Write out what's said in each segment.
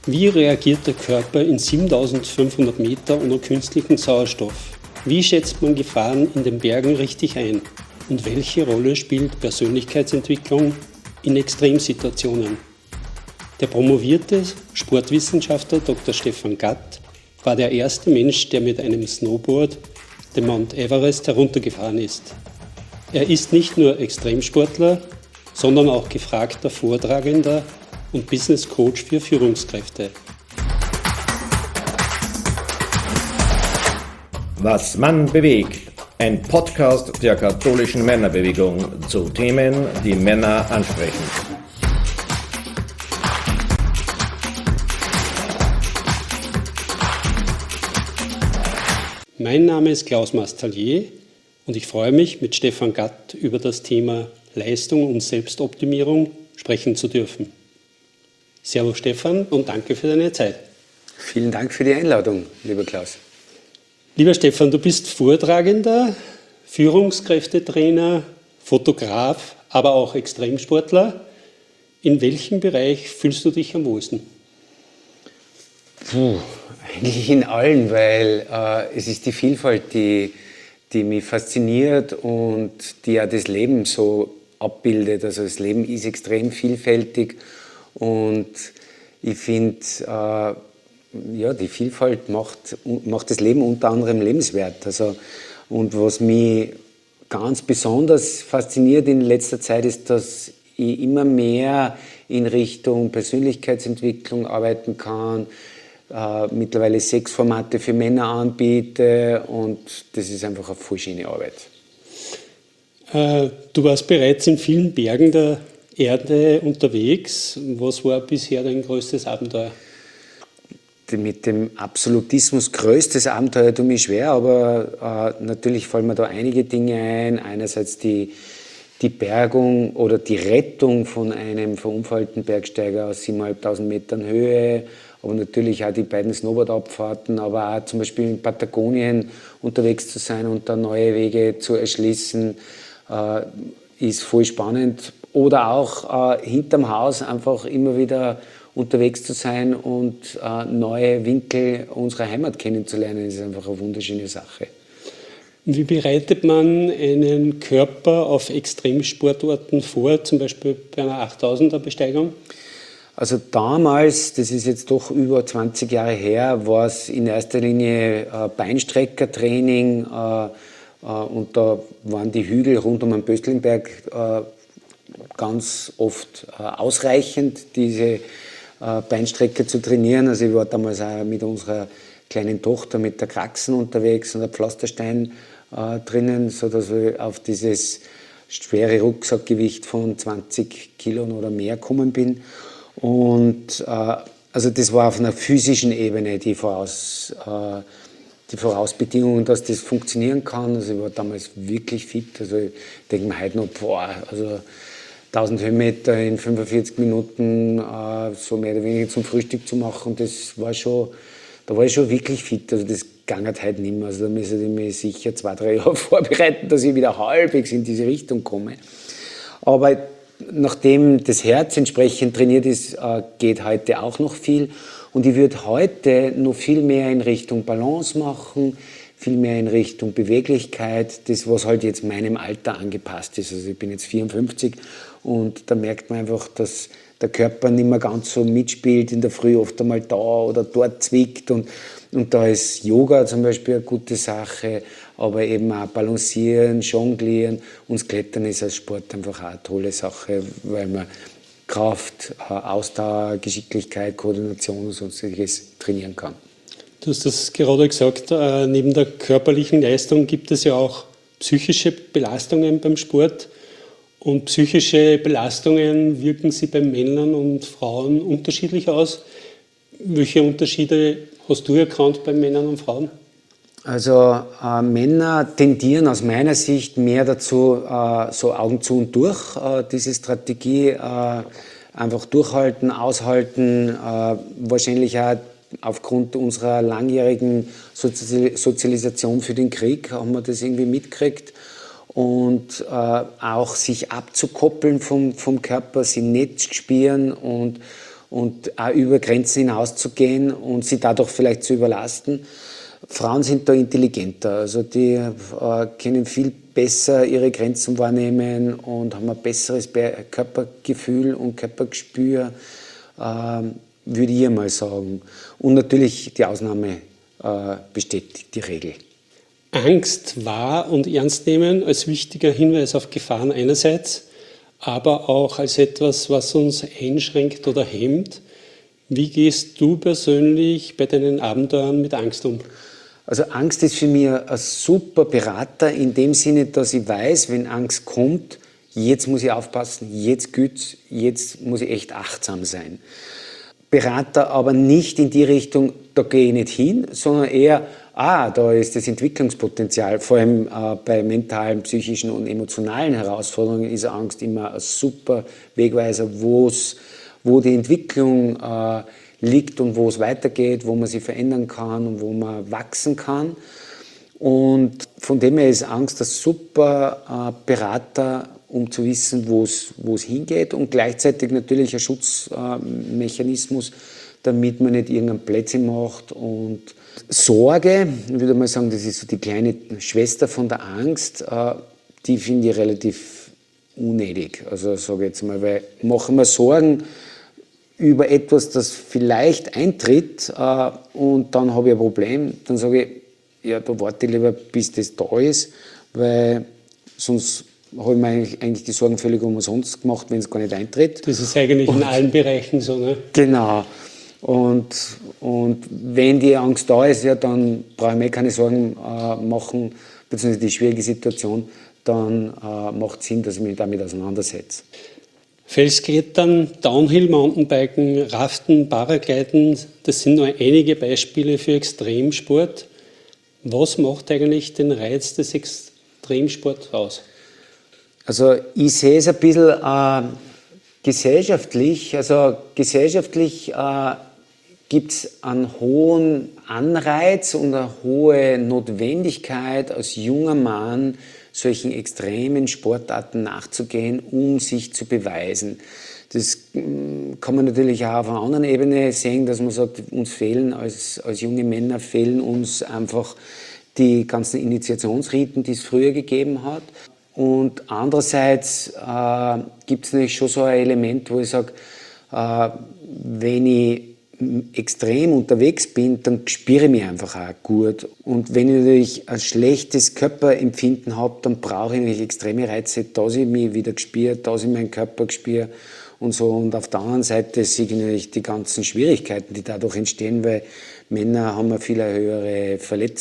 Wie reagiert der Körper in 7500 Meter ohne künstlichen Sauerstoff? Wie schätzt man Gefahren in den Bergen richtig ein? Und welche Rolle spielt Persönlichkeitsentwicklung in Extremsituationen? Der promovierte Sportwissenschaftler Dr. Stefan Gatt war der erste Mensch, der mit einem Snowboard den Mount Everest heruntergefahren ist. Er ist nicht nur Extremsportler, sondern auch gefragter Vortragender und Business Coach für Führungskräfte. Was Mann bewegt, ein Podcast der katholischen Männerbewegung zu Themen, die Männer ansprechen. Mein Name ist Klaus Mastallier und ich freue mich, mit Stefan Gatt über das Thema Leistung und Selbstoptimierung sprechen zu dürfen. Servus Stefan und danke für deine Zeit. Vielen Dank für die Einladung, lieber Klaus. Lieber Stefan, du bist Vortragender, Führungskräftetrainer, Fotograf, aber auch Extremsportler. In welchem Bereich fühlst du dich am wohlsten? Eigentlich in allen, weil es ist die Vielfalt, die mich fasziniert und die ja das Leben so abbildet. Also das Leben ist extrem vielfältig und ich finde, die Vielfalt macht das Leben unter anderem lebenswert. Also, und was mich ganz besonders fasziniert in letzter Zeit ist, dass ich immer mehr in Richtung Persönlichkeitsentwicklung arbeiten kann, mittlerweile 6 Formate für Männer anbiete und das ist einfach eine voll schöne Arbeit. Du warst bereits in vielen Bergen der Erde unterwegs. Was war bisher dein größtes Abenteuer? Mit dem Absolutismus größtes Abenteuer tut mir schwer, aber natürlich fallen mir da einige Dinge ein. Einerseits die Bergung oder die Rettung von einem verunfallten Bergsteiger aus 7.500 Metern Höhe, aber natürlich auch die beiden Snowboardabfahrten, aber auch zum Beispiel in Patagonien unterwegs zu sein und da neue Wege zu erschließen, ist voll spannend. Oder auch hinterm Haus einfach immer wieder unterwegs zu sein und neue Winkel unserer Heimat kennenzulernen, ist einfach eine wunderschöne Sache. Wie bereitet man einen Körper auf Extremsportorten vor, zum Beispiel bei einer 8000er-Besteigung? Also damals, das ist jetzt doch über 20 Jahre her, war es in erster Linie Beinstreckertraining und da waren die Hügel rund um den Böstlingberg ganz oft ausreichend, diese Beinstrecke zu trainieren. Also ich war damals auch mit unserer kleinen Tochter mit der Kraxen unterwegs und der Pflasterstein drinnen, sodass ich auf dieses schwere Rucksackgewicht von 20 Kilo oder mehr gekommen bin. Und also das war auf einer physischen Ebene die Vorausbedingungen, dass das funktionieren kann. Also ich war damals wirklich fit. Also ich denke mir heute noch, also 1000 Höhenmeter in 45 Minuten so mehr oder weniger zum Frühstück zu machen, das war schon, da war ich schon wirklich fit. Also das ging halt heute nicht mehr. Also da müsste ich mich sicher 2-3 Jahre vorbereiten, dass ich wieder halbwegs in diese Richtung komme. Aber nachdem das Herz entsprechend trainiert ist, geht heute auch noch viel. Und ich würde heute noch viel mehr in Richtung Balance machen, viel mehr in Richtung Beweglichkeit, das, was halt jetzt meinem Alter angepasst ist. Also ich bin jetzt 54 und da merkt man einfach, dass der Körper nicht mehr ganz so mitspielt, in der Früh oft einmal da oder dort zwickt und da ist Yoga zum Beispiel eine gute Sache, aber eben auch Balancieren, Jonglieren und das Klettern ist als Sport einfach auch eine tolle Sache, weil man Kraft, Ausdauer, Geschicklichkeit, Koordination und sonstiges trainieren kann. Du hast das gerade gesagt, neben der körperlichen Leistung gibt es ja auch psychische Belastungen beim Sport. Und psychische Belastungen wirken sie bei Männern und Frauen unterschiedlich aus. Welche Unterschiede hast du erkannt bei Männern und Frauen? Also Männer tendieren aus meiner Sicht mehr dazu, so Augen zu und durch, diese Strategie einfach durchhalten, aushalten, wahrscheinlich auch aufgrund unserer langjährigen Sozialisation für den Krieg haben wir das irgendwie mitgekriegt und auch sich abzukoppeln vom Körper, sie nicht spüren und und auch über Grenzen hinauszugehen und sie dadurch vielleicht zu überlasten. Frauen sind da intelligenter, also die können viel besser ihre Grenzen wahrnehmen und haben ein besseres Körpergefühl und Körpergespür, würde ich mal sagen. Und natürlich die Ausnahme bestätigt die Regel. Angst wahr und ernst nehmen als wichtiger Hinweis auf Gefahren einerseits, aber auch als etwas, was uns einschränkt oder hemmt. Wie gehst du persönlich bei deinen Abenteuern mit Angst um? Also Angst ist für mich ein super Berater in dem Sinne, dass ich weiß, wenn Angst kommt, jetzt muss ich aufpassen, jetzt gilt's, jetzt muss ich echt achtsam sein. Berater aber nicht in die Richtung, da gehe ich nicht hin, sondern eher, da ist das Entwicklungspotenzial. Vor allem bei mentalen, psychischen und emotionalen Herausforderungen ist Angst immer ein super Wegweiser, wo die Entwicklung liegt und wo es weitergeht, wo man sich verändern kann und wo man wachsen kann. Und von dem her ist Angst ein super Berater, um zu wissen, wo es hingeht und gleichzeitig natürlich ein Schutzmechanismus, damit man nicht irgendeinen Blödsinn macht. Und Sorge, ich würde mal sagen, das ist so die kleine Schwester von der Angst, die finde ich relativ unnötig. Also sage ich jetzt mal, weil machen wir Sorgen über etwas, das vielleicht eintritt und dann habe ich ein Problem, dann sage ich, ja, da warte ich lieber, bis das da ist, weil sonst habe ich mir eigentlich die Sorgen völlig umsonst gemacht, wenn es gar nicht eintritt. Das ist eigentlich in allen Bereichen so, ne? Genau. Und wenn die Angst da ist, ja, dann brauche ich mir keine Sorgen machen, beziehungsweise die schwierige Situation, dann macht es Sinn, dass ich mich damit auseinandersetze. Felsklettern, Downhill-Mountainbiken, Raften, Paragliden, das sind nur einige Beispiele für Extremsport. Was macht eigentlich den Reiz des Extremsports aus? Also ich sehe es ein bisschen gesellschaftlich. Also gesellschaftlich gibt es einen hohen Anreiz und eine hohe Notwendigkeit, als junger Mann solchen extremen Sportarten nachzugehen, um sich zu beweisen. Das kann man natürlich auch auf einer anderen Ebene sehen, dass man sagt, uns fehlen als junge Männer, fehlen uns einfach die ganzen Initiationsriten, die es früher gegeben hat. Und andererseits gibt es natürlich schon so ein Element, wo ich sage, wenn ich extrem unterwegs bin, dann spüre ich mich einfach auch gut. Und wenn ich natürlich ein schlechtes Körperempfinden habe, dann brauche ich natürlich extreme Reize, dass ich mich wieder spüre, dass ich meinen Körper spüre und so. Und auf der anderen Seite sehe ich natürlich die ganzen Schwierigkeiten, die dadurch entstehen, weil Männer haben eine viel höhere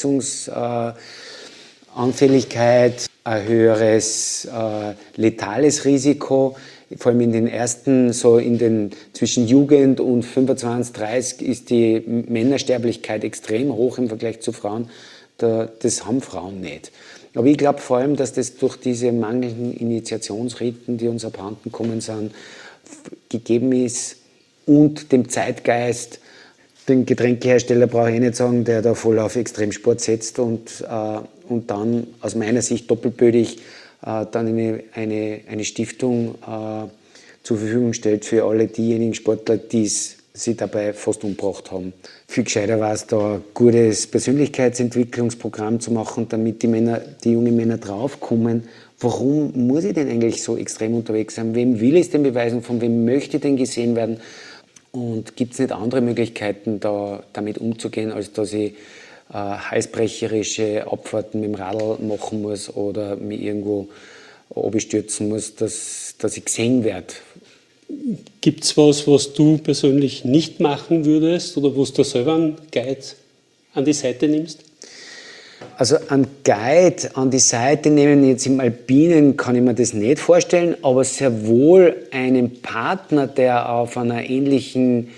Verletzungsanfälligkeit, ein höheres letales Risiko. Vor allem in den ersten, zwischen Jugend und 25, 30 ist die Männersterblichkeit extrem hoch im Vergleich zu Frauen. Das haben Frauen nicht. Aber ich glaube vor allem, dass das durch diese mangelnden Initiationsriten, die uns abhanden kommen sind, gegeben ist und dem Zeitgeist. Den Getränkehersteller brauche ich nicht sagen, der da voll auf Extremsport setzt und dann aus meiner Sicht doppelbödig dann eine Stiftung zur Verfügung stellt für alle diejenigen Sportler, die sie dabei fast umgebracht haben. Viel gescheiter war es, da ein gutes Persönlichkeitsentwicklungsprogramm zu machen, damit die jungen Männer draufkommen, warum muss ich denn eigentlich so extrem unterwegs sein? Wem will ich es denn beweisen? Von wem möchte ich denn gesehen werden? Und gibt es nicht andere Möglichkeiten, damit umzugehen, als dass ich halsbrecherische Abfahrten mit dem Radl machen muss oder mich irgendwo abstürzen muss, dass ich gesehen werde? Gibt es was du persönlich nicht machen würdest oder wo du selber einen Guide an die Seite nimmst? Also einen Guide an die Seite nehmen, jetzt im Alpinen kann ich mir das nicht vorstellen, aber sehr wohl einen Partner, der auf einer ähnlichen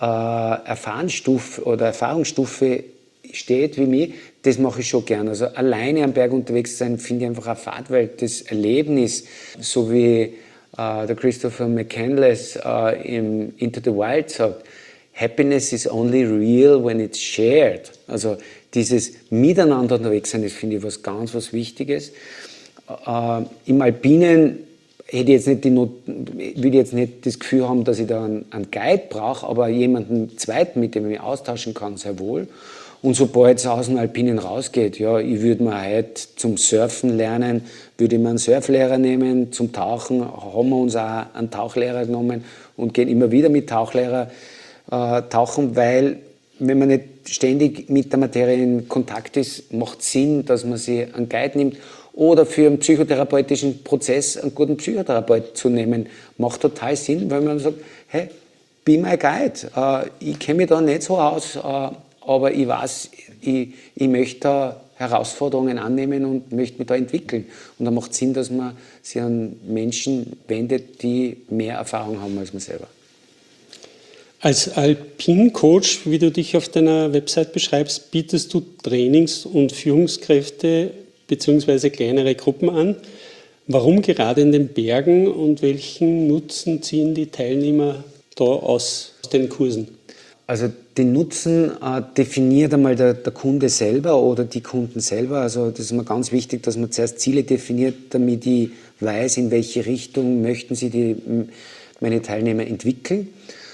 Erfahrungsstufe steht wie mich, das mache ich schon gern. Also alleine am Berg unterwegs sein, finde ich einfach eine Fahrt, weil das Erlebnis, so wie der Christopher McCandless im Into the Wild sagt, Happiness is only real when it's shared. Also dieses Miteinander unterwegs sein, das finde ich was Wichtiges. Im Alpinen hätte jetzt nicht würde jetzt nicht das Gefühl haben, dass ich da einen Guide brauche, aber jemanden zweiten, mit dem ich mich austauschen kann, sehr wohl. Und sobald es aus dem Alpinen rausgeht, ja, ich würde mir heute zum Surfen lernen, würde ich mir einen Surflehrer nehmen, zum Tauchen haben wir uns auch einen Tauchlehrer genommen und gehen immer wieder mit Tauchlehrer tauchen, weil wenn man nicht ständig mit der Materie in Kontakt ist, macht es Sinn, dass man sich einen Guide nimmt. Oder für einen psychotherapeutischen Prozess einen guten Psychotherapeut zu nehmen, macht total Sinn, weil man sagt, hey, be my guide. Ich kenne mich da nicht so aus, aber ich weiß, ich möchte da Herausforderungen annehmen und möchte mich da entwickeln. Und da macht es Sinn, dass man sich an Menschen wendet, die mehr Erfahrung haben als man selber. Als Alpin-Coach, wie du dich auf deiner Website beschreibst, bietest du Trainings- und Führungskräfte bzw. kleinere Gruppen an. Warum gerade in den Bergen und welchen Nutzen ziehen die Teilnehmer da aus den Kursen? Also den Nutzen definiert einmal der Kunde selber oder die Kunden selber. Also das ist mir ganz wichtig, dass man zuerst Ziele definiert, damit ich weiß, in welche Richtung möchten sie meine Teilnehmer entwickeln.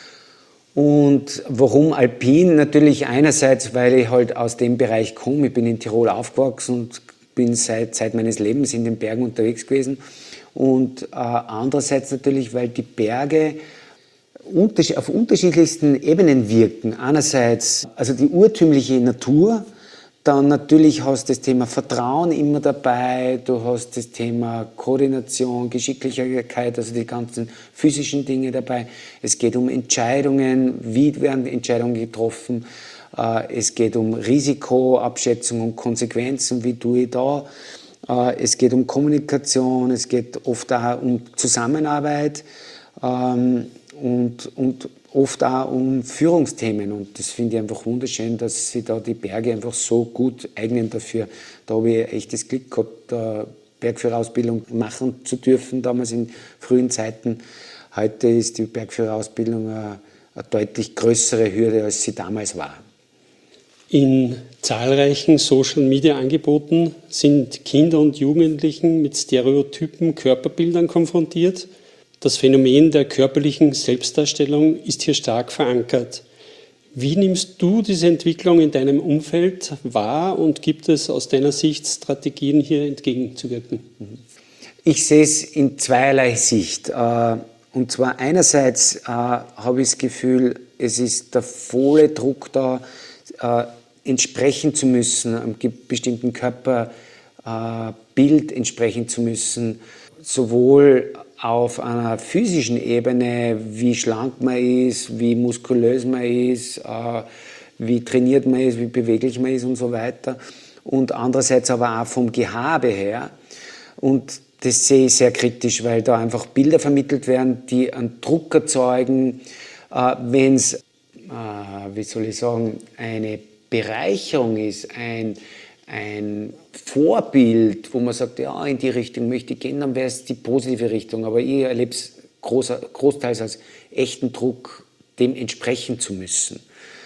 Und warum Alpin? Natürlich einerseits, weil ich halt aus dem Bereich komme. Ich bin in Tirol aufgewachsen und bin seit meines Lebens in den Bergen unterwegs gewesen. Und andererseits natürlich, weil die Berge auf unterschiedlichsten Ebenen wirken. Einerseits also die urtümliche Natur, dann natürlich hast du das Thema Vertrauen immer dabei, du hast das Thema Koordination, Geschicklichkeit, also die ganzen physischen Dinge dabei. Es geht um Entscheidungen, wie werden Entscheidungen getroffen, es geht um Risikoabschätzung und Konsequenzen, wie tue ich da. Es geht um Kommunikation, es geht oft auch um Zusammenarbeit. Und oft auch um Führungsthemen. Und das finde ich einfach wunderschön, dass sich da die Berge einfach so gut eignen dafür. Da habe ich echt das Glück gehabt, Bergführerausbildung machen zu dürfen, damals in frühen Zeiten. Heute ist die Bergführerausbildung eine deutlich größere Hürde, als sie damals war. In zahlreichen Social-Media-Angeboten sind Kinder und Jugendlichen mit stereotypen Körperbildern konfrontiert. Das Phänomen der körperlichen Selbstdarstellung ist hier stark verankert. Wie nimmst du diese Entwicklung in deinem Umfeld wahr und gibt es aus deiner Sicht Strategien, hier entgegenzuwirken? Ich sehe es in zweierlei Sicht. Und zwar einerseits habe ich das Gefühl, es ist der volle Druck da, entsprechen zu müssen, einem bestimmten Körperbild entsprechen zu müssen, sowohl auf einer physischen Ebene, wie schlank man ist, wie muskulös man ist, wie trainiert man ist, wie beweglich man ist und so weiter. Und andererseits aber auch vom Gehabe her. Und das sehe ich sehr kritisch, weil da einfach Bilder vermittelt werden, die einen Druck erzeugen, wenn es, wie soll ich sagen, eine Bereicherung ist, ein Vorbild, wo man sagt, ja, in die Richtung möchte ich gehen, dann wäre es die positive Richtung. Aber ich erlebe es großteils als echten Druck, dem entsprechen zu müssen.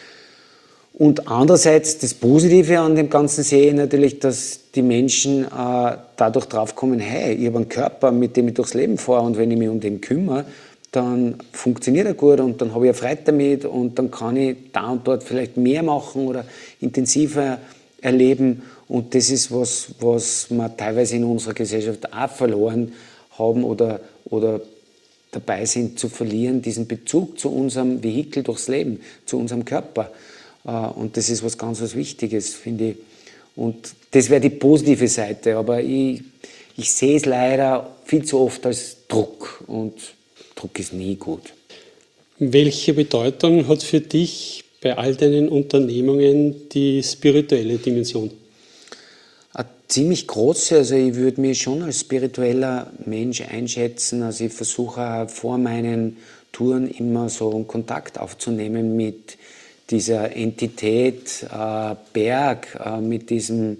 Und andererseits das Positive an dem Ganzen sehe ich natürlich, dass die Menschen dadurch draufkommen, hey, ich habe einen Körper, mit dem ich durchs Leben fahre und wenn ich mich um den kümmere, dann funktioniert er gut und dann habe ich eine Freude damit und dann kann ich da und dort vielleicht mehr machen oder intensiver erleben. Und das ist was wir teilweise in unserer Gesellschaft auch verloren haben oder dabei sind zu verlieren, diesen Bezug zu unserem Vehikel durchs Leben, zu unserem Körper. Und das ist was ganz was Wichtiges, finde ich. Und das wäre die positive Seite, aber ich sehe es leider viel zu oft als Druck und Druck ist nie gut. Welche Bedeutung hat für dich bei all deinen Unternehmungen die spirituelle Dimension? Eine ziemlich große, also ich würde mich schon als spiritueller Mensch einschätzen. Also ich versuche auch vor meinen Touren immer so einen Kontakt aufzunehmen mit dieser Entität Berg, mit diesem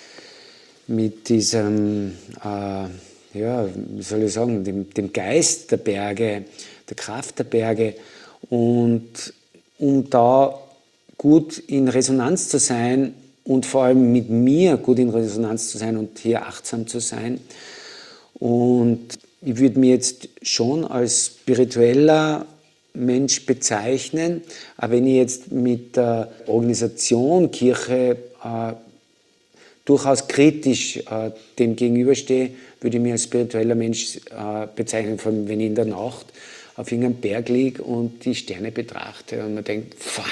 ja, wie soll ich sagen, dem Geist der Berge, der Kraft der Berge. Und um da gut in Resonanz zu sein und vor allem mit mir gut in Resonanz zu sein und hier achtsam zu sein. Und ich würde mich jetzt schon als spiritueller Mensch bezeichnen, aber wenn ich jetzt mit der Organisation Kirche durchaus kritisch dem gegenüberstehe, würde ich mich als spiritueller Mensch bezeichnen, vor allem wenn ich in der Nacht auf irgendeinem Berg liege und die Sterne betrachte und man denkt,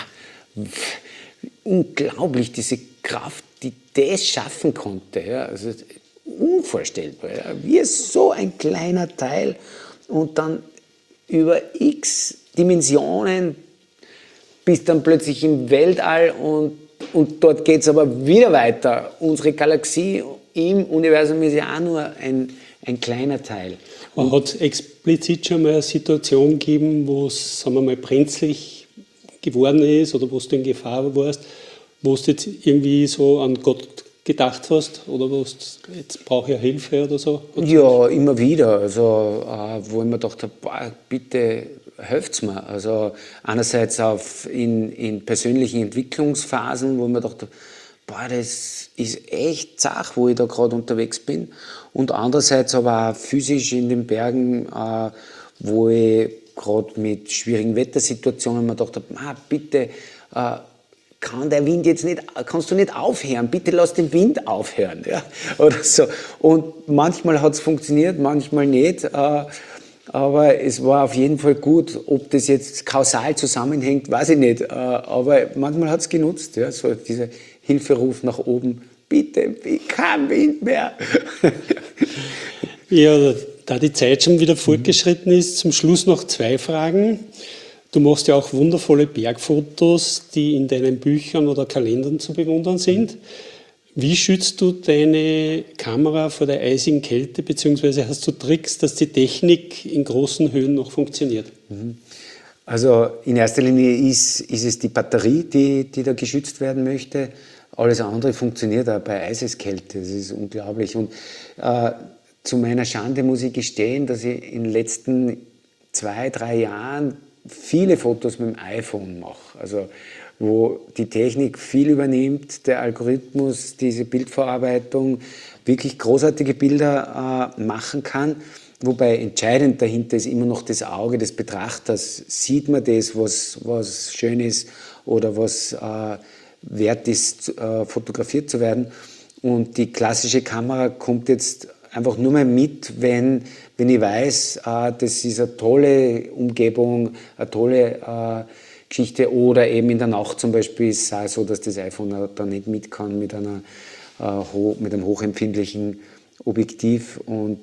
unglaublich, diese Kraft, die das schaffen konnte. Ja, also unvorstellbar. Ja, wie so ein kleiner Teil und dann über x Dimensionen bis dann plötzlich im Weltall und dort geht es aber wieder weiter. Unsere Galaxie im Universum ist ja auch nur ein kleiner Teil. Hat es explizit schon mal eine Situation gegeben, wo es, sagen wir mal, brenzlig geworden ist oder wo du in Gefahr warst, wo du jetzt irgendwie so an Gott gedacht hast oder wo du jetzt brauche ich Hilfe oder so? Ja, immer wieder. Also, wo ich mir gedacht habe, bitte helft's mir. Also einerseits in persönlichen Entwicklungsphasen, wo ich mir gedacht habe, das ist echt zach, wo ich da gerade unterwegs bin. Und andererseits aber auch physisch in den Bergen, wo ich gerade mit schwierigen Wettersituationen mir gedacht habe, bitte, kann der Wind jetzt nicht, kannst du nicht aufhören, bitte lass den Wind aufhören. Ja? Oder so. Und manchmal hat es funktioniert, manchmal nicht. Aber es war auf jeden Fall gut. Ob das jetzt kausal zusammenhängt, weiß ich nicht. Aber manchmal hat es genutzt. Ja? So dieser Hilferuf nach oben, bitte, kein Wind mehr. Ja, da die Zeit schon wieder fortgeschritten ist, zum Schluss noch 2 Fragen. Du machst ja auch wundervolle Bergfotos, die in deinen Büchern oder Kalendern zu bewundern sind. Wie schützt du deine Kamera vor der eisigen Kälte, beziehungsweise hast du Tricks, dass die Technik in großen Höhen noch funktioniert? Also in erster Linie ist es die Batterie, die da geschützt werden möchte. Alles andere funktioniert auch bei Eiseskälte. Das ist unglaublich. Und zu meiner Schande muss ich gestehen, dass ich in den letzten 2-3 Jahren viele Fotos mit dem iPhone mache. Also wo die Technik viel übernimmt, der Algorithmus, diese Bildverarbeitung, wirklich großartige Bilder machen kann. Wobei entscheidend dahinter ist immer noch das Auge des Betrachters. Sieht man das, was schön ist oder was wert ist, fotografiert zu werden. Und die klassische Kamera kommt jetzt einfach nur mehr mit, wenn ich weiß, das ist eine tolle Umgebung, eine tolle Geschichte. Oder eben in der Nacht zum Beispiel ist es auch so, dass das iPhone da nicht mit kann mit einem hochempfindlichen Objektiv.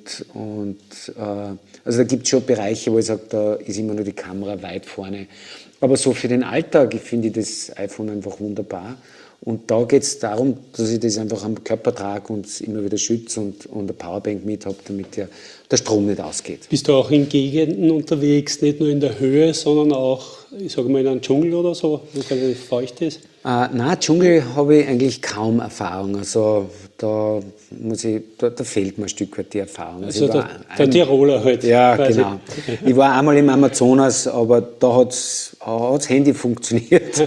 Also da gibt es schon Bereiche, wo ich sage, da ist immer nur die Kamera weit vorne. Aber so für den Alltag finde ich das iPhone einfach wunderbar. Und da geht es darum, dass ich das einfach am Körper trage und immer wieder schütze und eine Powerbank mit habe, damit der Strom nicht ausgeht. Bist du auch in Gegenden unterwegs, nicht nur in der Höhe, sondern auch, ich sage mal, in einem Dschungel oder so, wo es relativ feucht ist? Nein, Dschungel habe ich eigentlich kaum Erfahrung. Also da fehlt mir ein Stück weit die Erfahrung. Also der Tiroler halt. Ja, quasi. Genau. Ich war einmal im Amazonas, aber da hat's Handy funktioniert.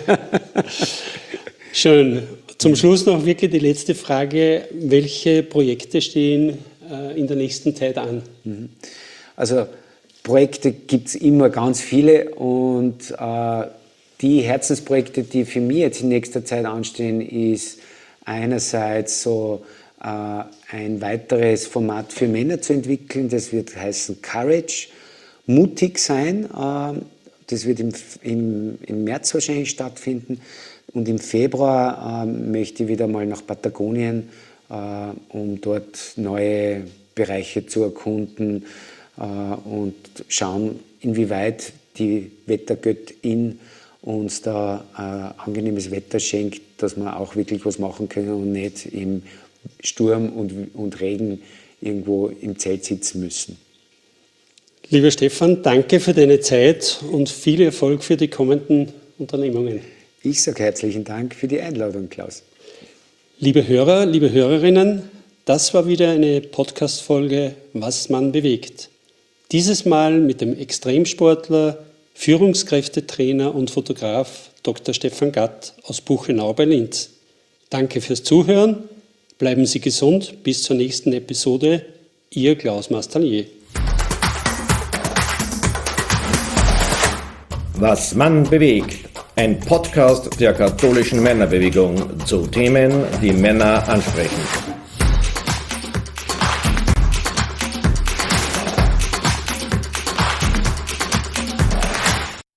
Schön. Zum Schluss noch wirklich die letzte Frage. Welche Projekte stehen in der nächsten Zeit an? Also Projekte gibt es immer ganz viele und die Herzensprojekte, die für mich jetzt in nächster Zeit anstehen, ist einerseits so ein weiteres Format für Männer zu entwickeln. Das wird heißen Courage, mutig sein. Das wird im März wahrscheinlich stattfinden. Und im Februar möchte ich wieder mal nach Patagonien, um dort neue Bereiche zu erkunden und schauen, inwieweit die Wettergöttin uns da angenehmes Wetter schenkt, dass wir auch wirklich was machen können und nicht im Sturm und Regen irgendwo im Zelt sitzen müssen. Lieber Stefan, danke für deine Zeit und viel Erfolg für die kommenden Unternehmungen. Ich sage herzlichen Dank für die Einladung, Klaus. Liebe Hörer, liebe Hörerinnen, das war wieder eine Podcast-Folge Was man bewegt. Dieses Mal mit dem Extremsportler, Führungskräftetrainer und Fotograf Dr. Stefan Gatt aus Buchenau bei Linz. Danke fürs Zuhören, bleiben Sie gesund, bis zur nächsten Episode. Ihr Klaus Mastallier. Was Mann bewegt. Ein Podcast der katholischen Männerbewegung zu Themen, die Männer ansprechen.